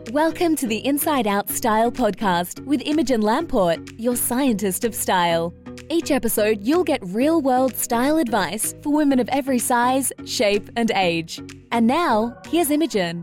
Welcome to the Inside Out Style podcast with Imogen Lamport, your scientist of style. Each episode, you'll get real-world style advice for women of every size, shape, and age. And now, here's Imogen.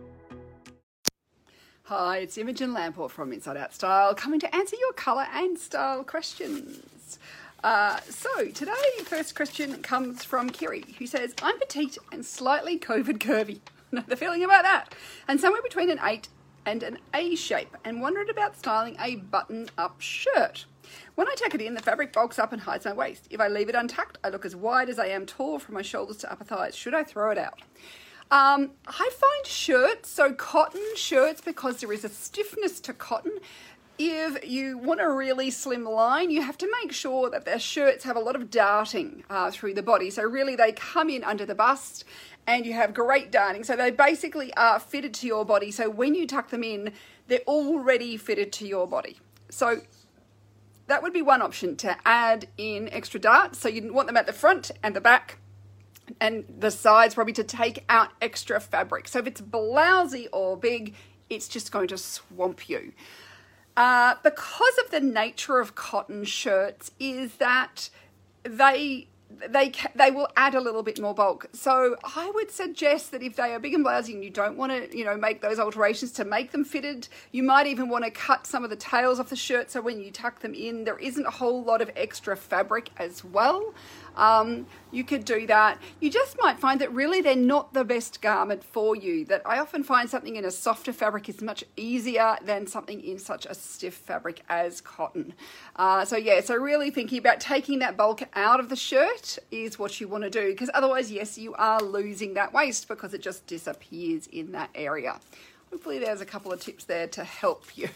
Hi, it's Imogen Lamport from Inside Out Style, coming to answer your colour and style questions. So today, first question comes from Kiri, who says, I'm petite and slightly COVID curvy. Know the feeling about that? And somewhere between an 8 and an A shape, and wondered about styling a button-up shirt. When I tuck it in, the fabric bulks up and hides my waist. If I leave it untucked, I look as wide as I am tall from my shoulders to upper thighs. Should I throw it out? I find shirts, so cotton shirts, because there is a stiffness to cotton. If you want a really slim line, you have to make sure that their shirts have a lot of darting through the body. So really they come in under the bust and you have great darting. So they basically are fitted to your body. So when you tuck them in, they're already fitted to your body. So that would be one option, to add in extra darts. So you want them at the front and the back and the sides, probably to take out extra fabric. So if it's blousy or big, it's just going to swamp you. Because of the nature of cotton shirts is that they will add a little bit more bulk. So I would suggest that if they are big and blousy and you don't want to, make those alterations to make them fitted, you might even want to cut some of the tails off the shirt. So when you tuck them in, there isn't a whole lot of extra fabric as well. You could do that. You just might find that really they're not the best garment for you. That I often find something in a softer fabric is much easier than something in such a stiff fabric as cotton. So really thinking about taking that bulk out of the shirt is what you want to do, because otherwise, yes, you are losing that waist because it just disappears in that area. Hopefully there's a couple of tips there to help you.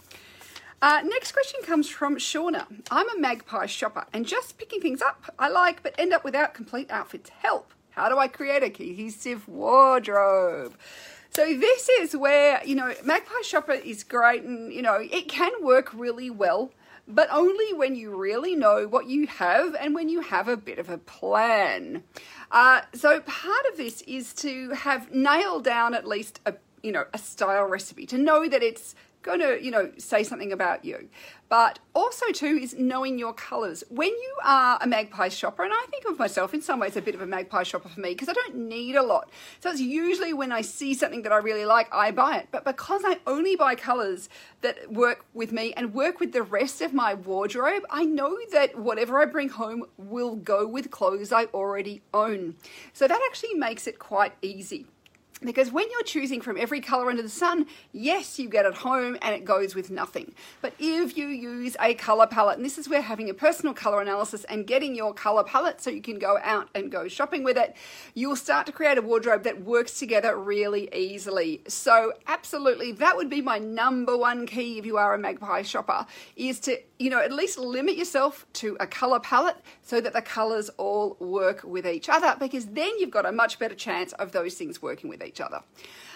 Next question comes from Shauna. I'm a magpie shopper and just picking things up I like but end up without complete outfits. Help! How do I create a cohesive wardrobe? So this is where, magpie shopper is great and, it can work really well, but only when you really know what you have and when you have a bit of a plan. So part of this is to have nailed down at least a style recipe, to know that it's going to, say something about you. But also too is knowing your colours. When you are a magpie shopper, and I think of myself in some ways a bit of a magpie shopper for me, because I don't need a lot. So it's usually when I see something that I really like, I buy it. But because I only buy colours that work with me and work with the rest of my wardrobe, I know that whatever I bring home will go with clothes I already own. So that actually makes it quite easy. Because when you're choosing from every colour under the sun, yes, you get it home and it goes with nothing. But if you use a colour palette, and this is where having a personal colour analysis and getting your colour palette so you can go out and go shopping with it, you'll start to create a wardrobe that works together really easily. So absolutely, that would be my number one key if you are a magpie shopper, is to at least limit yourself to a colour palette so that the colours all work with each other, because then you've got a much better chance of those things working with each other.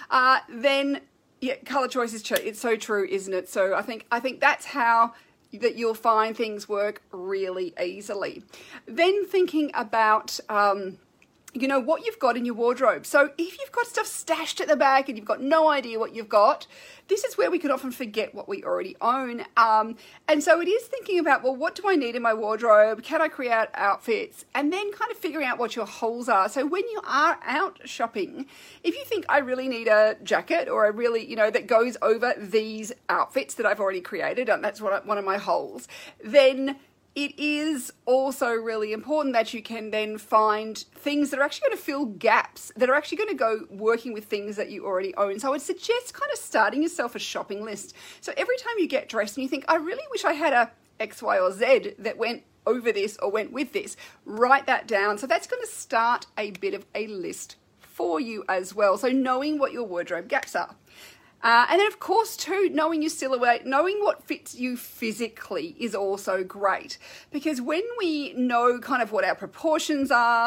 Colour choice is it's so true, isn't it? So I think that's how that you'll find things work really easily. Then thinking about what you've got in your wardrobe. So if you've got stuff stashed at the back and you've got no idea what you've got, this is where we can often forget what we already own. And so it is thinking about, well, what do I need in my wardrobe? Can I create outfits? And then kind of figuring out what your holes are. So when you are out shopping, if you think I really need a jacket or a really, that goes over these outfits that I've already created, and that's one of my holes, then it is also really important that you can then find things that are actually going to fill gaps, that are actually going to go working with things that you already own. So I would suggest kind of starting yourself a shopping list. So every time you get dressed and you think, I really wish I had a X, Y, or Z that went over this or went with this, write that down. So that's going to start a bit of a list for you as well. So knowing what your wardrobe gaps are. And then, of course, too, knowing your silhouette, knowing what fits you physically is also great. Because when we know kind of what our proportions are,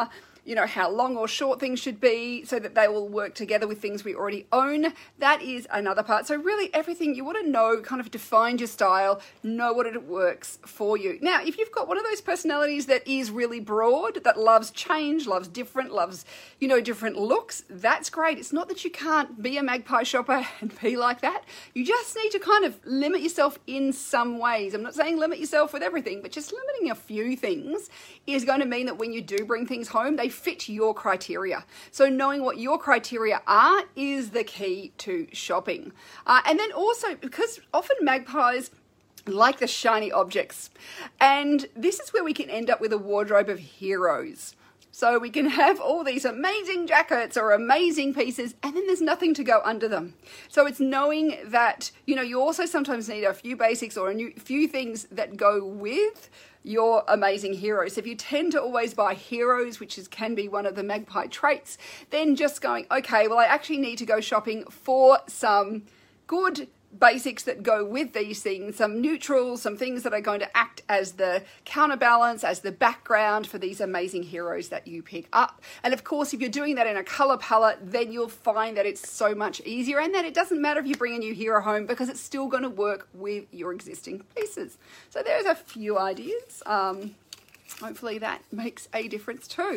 how long or short things should be so that they will work together with things we already own. That is another part. So really everything you want to know, kind of define your style, know what it works for you. Now, if you've got one of those personalities that is really broad, that loves change, loves different, loves, different looks, that's great. It's not that you can't be a magpie shopper and be like that. You just need to kind of limit yourself in some ways. I'm not saying limit yourself with everything, but just limiting a few things is going to mean that when you do bring things home, they fit your criteria. So knowing what your criteria are is the key to shopping. And then also, because often magpies like the shiny objects, and this is where we can end up with a wardrobe of heroes. So we can have all these amazing jackets or amazing pieces, and then there's nothing to go under them. So it's knowing that, you also sometimes need a few basics or a few things that go with your amazing heroes. If you tend to always buy heroes, which can be one of the magpie traits, then just going, okay, well, I actually need to go shopping for some good basics that go with these things, some neutrals, some things that are going to act as the counterbalance, as the background for these amazing heroes that you pick up. And of course, if you're doing that in a color palette, then you'll find that it's so much easier and that it doesn't matter if you bring a new hero home because it's still going to work with your existing pieces. So there's a few ideas. Hopefully that makes a difference too.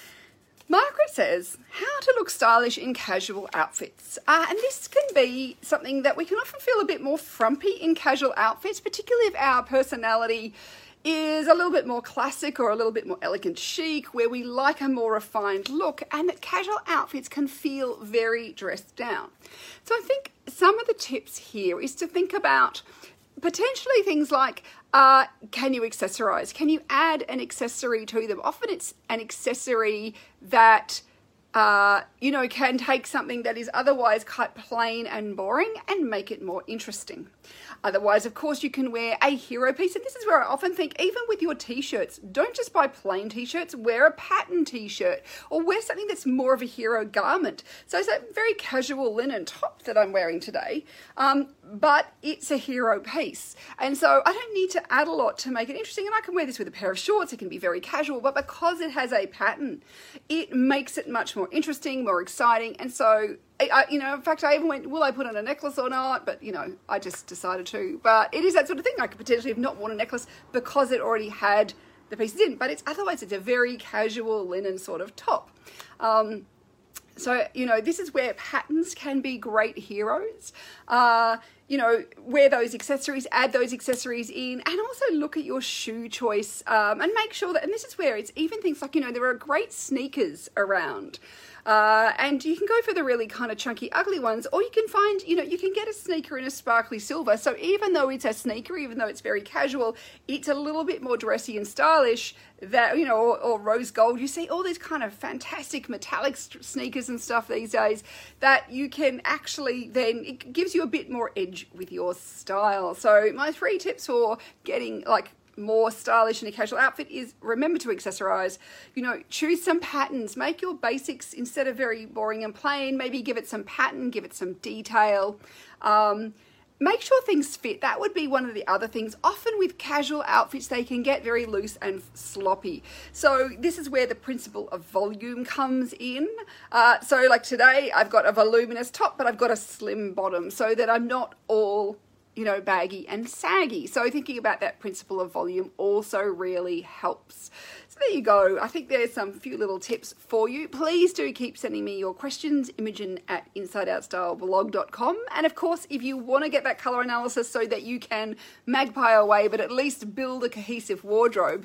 Margaret says, how to look stylish in casual outfits. And this can be something that we can often feel a bit more frumpy in casual outfits, particularly if our personality is a little bit more classic or a little bit more elegant chic, where we like a more refined look, and that casual outfits can feel very dressed down. So I think some of the tips here is to think about potentially things like, can you accessorize? Can you add an accessory to them? Often it's an accessory that, can take something that is otherwise quite plain and boring and make it more interesting. Otherwise, of course, you can wear a hero piece. And this is where I often think, even with your t-shirts, don't just buy plain t-shirts, wear a pattern t-shirt or wear something that's more of a hero garment. So it's that very casual linen top that I'm wearing today, but it's a hero piece. And so I don't need to add a lot to make it interesting. And I can wear this with a pair of shorts. It can be very casual, but because it has a pattern, it makes it much more interesting, more exciting. And so in fact, I even went, will I put on a necklace or not? But, I just decided to. But it is that sort of thing. I could potentially have not worn a necklace because it already had the pieces in. But otherwise, it's a very casual linen sort of top. So, this is where patterns can be great heroes. Wear those accessories, add those accessories in, and also look at your shoe choice and make sure that, and this is where it's even things like, there are great sneakers around. And you can go for the really kind of chunky, ugly ones, or you can find, you can get a sneaker in a sparkly silver. So even though it's a sneaker, even though it's very casual, it's a little bit more dressy and stylish that, or rose gold. You see all these kind of fantastic metallic sneakers and stuff these days that you can actually then, it gives you a bit more edge with your style. So my 3 tips for getting more stylish in a casual outfit is remember to accessorize, choose some patterns, make your basics instead of very boring and plain, maybe give it some pattern, give it some detail, make sure things fit. That would be one of the other things. Often with casual outfits, they can get very loose and sloppy. So this is where the principle of volume comes in. So like today, I've got a voluminous top, but I've got a slim bottom so that I'm not all baggy and saggy. So thinking about that principle of volume also really helps. So there you go. I think there's some few little tips for you. Please do keep sending me your questions, imogen@insideoutstyleblog.com. And of course, if you want to get that color analysis so that you can magpie away, but at least build a cohesive wardrobe,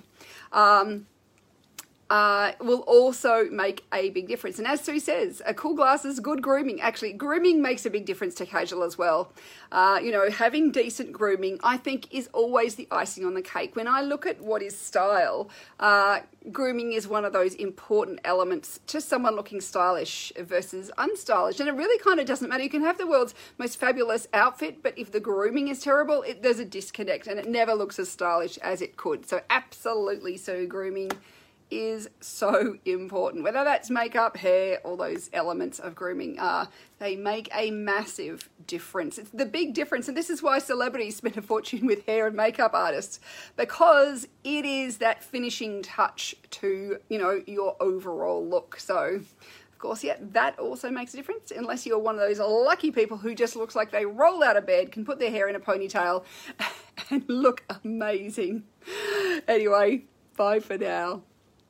will also make a big difference. And as Sue says, cool glasses, good grooming. Actually, grooming makes a big difference to casual as well. Having decent grooming, I think, is always the icing on the cake. When I look at what is style, grooming is one of those important elements to someone looking stylish versus unstylish. And it really kind of doesn't matter. You can have the world's most fabulous outfit, but if the grooming is terrible, there's a disconnect and it never looks as stylish as it could. So absolutely, so grooming is so important. Whether that's makeup, hair, all those elements of grooming they make a massive difference. It's the big difference, and this is why celebrities spend a fortune with hair and makeup artists, because it is that finishing touch to, your overall look. So, of course, yeah, that also makes a difference, unless you're one of those lucky people who just looks like they roll out of bed, can put their hair in a ponytail and look amazing. Anyway, bye for now.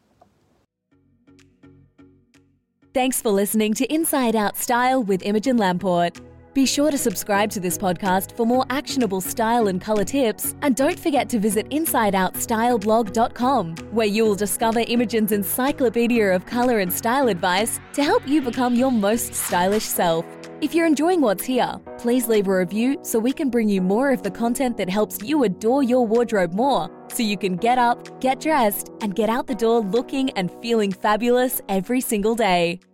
Thanks for listening to Inside Out Style with Imogen Lamport. Be sure to subscribe to this podcast for more actionable style and colour tips, and don't forget to visit InsideOutStyleblog.com, where you'll discover Imogen's encyclopedia of colour and style advice to help you become your most stylish self. If you're enjoying what's here, please leave a review so we can bring you more of the content that helps you adore your wardrobe more, so you can get up, get dressed, and get out the door looking and feeling fabulous every single day.